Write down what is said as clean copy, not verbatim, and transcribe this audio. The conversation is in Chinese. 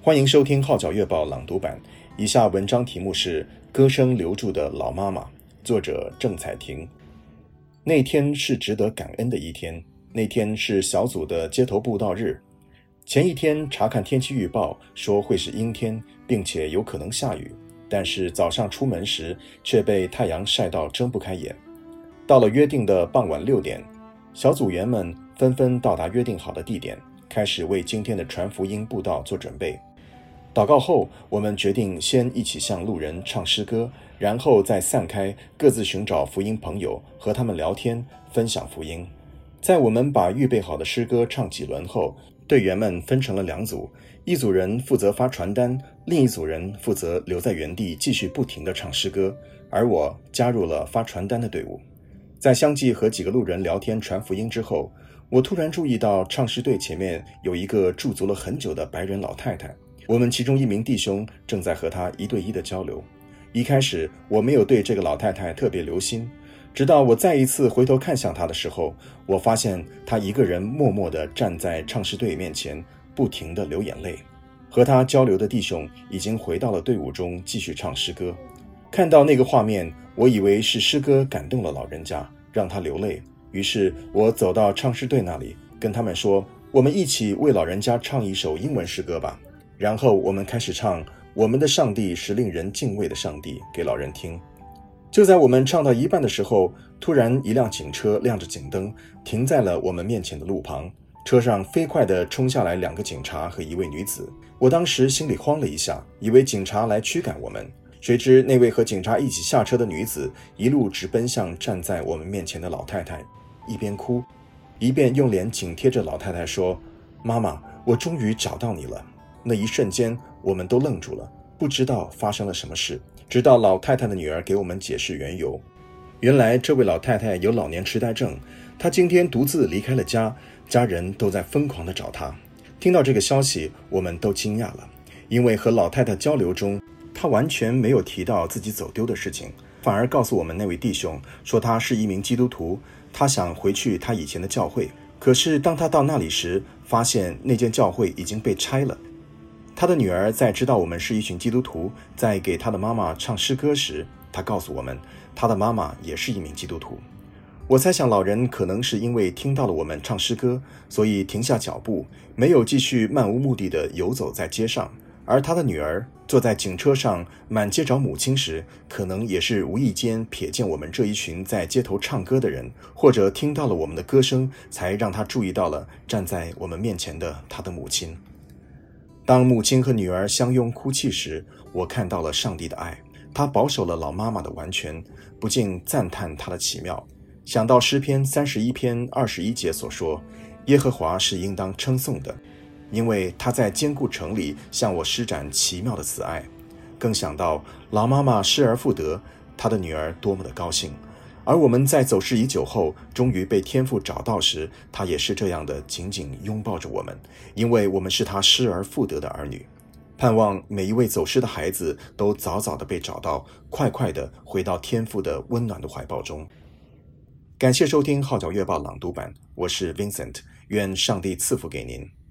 欢迎收听号角月报朗读版，以下文章题目是《歌声留住的老妈妈》，作者郑彩婷。那天是值得感恩的一天，那天是小组的街头布道日。前一天查看天气预报说会是阴天，并且有可能下雨，但是早上出门时却被太阳晒到睁不开眼。到了约定的傍晚6点，小组员们纷纷到达约定好的地点，开始为今天的传福音布道做准备。祷告后，我们决定先一起向路人唱诗歌，然后再散开，各自寻找福音朋友，和他们聊天，分享福音。在我们把预备好的诗歌唱几轮后，队员们分成了2组，一组人负责发传单，另一组人负责留在原地继续不停地唱诗歌，而我加入了发传单的队伍。在相继和几个路人聊天传福音之后，我突然注意到唱诗队前面有一个驻足了很久的白人老太太。我们其中一名弟兄正在和她1对1的交流。一开始我没有对这个老太太特别留心，直到我再一次回头看向她的时候，我发现她一个人默默地站在唱诗队面前，不停地流眼泪。和她交流的弟兄已经回到了队伍中继续唱诗歌。看到那个画面，我以为是诗歌感动了老人家，让她流泪。于是我走到唱诗队那里，跟他们说，我们一起为老人家唱一首英文诗歌吧。然后我们开始唱我们的上帝是令人敬畏的上帝给老人听。就在我们唱到一半的时候，突然一辆警车亮着警灯停在了我们面前的路旁，车上飞快地冲下来2个警察和1位女子。我当时心里慌了一下，以为警察来驱赶我们，谁知那位和警察一起下车的女子一路直奔向站在我们面前的老太太，一边哭一边用脸紧贴着老太太说，妈妈，我终于找到你了。那一瞬间我们都愣住了，不知道发生了什么事，直到老太太的女儿给我们解释缘由。原来这位老太太有老年痴呆症，她今天独自离开了家，家人都在疯狂地找她。听到这个消息，我们都惊讶了，因为和老太太交流中，她完全没有提到自己走丢的事情，反而告诉我们那位弟兄说他是一名基督徒，他想回去他以前的教会。可是当他到那里时，发现那间教会已经被拆了。他的女儿在知道我们是一群基督徒，在给他的妈妈唱诗歌时，他告诉我们他的妈妈也是一名基督徒。我猜想老人可能是因为听到了我们唱诗歌，所以停下脚步，没有继续漫无目的地游走在街上。而他的女儿坐在警车上满街找母亲时，可能也是无意间瞥见我们这一群在街头唱歌的人，或者听到了我们的歌声，才让他注意到了站在我们面前的他的母亲。当母亲和女儿相拥哭泣时，我看到了上帝的爱，他保守了老妈妈的完全，不禁赞叹他的奇妙。想到诗篇31篇21节所说，耶和华是应当称颂的，因为他在坚固城里向我施展奇妙的慈爱。更想到老妈妈失而复得，她的女儿多么的高兴。而我们在走失已久后终于被天父找到时，他也是这样的紧紧拥抱着我们，因为我们是他失而复得的儿女。盼望每一位走失的孩子都早早的被找到，快快的回到天父的温暖的怀抱中。感谢收听号角月报朗读版，我是 Vincent， 愿上帝赐福给您。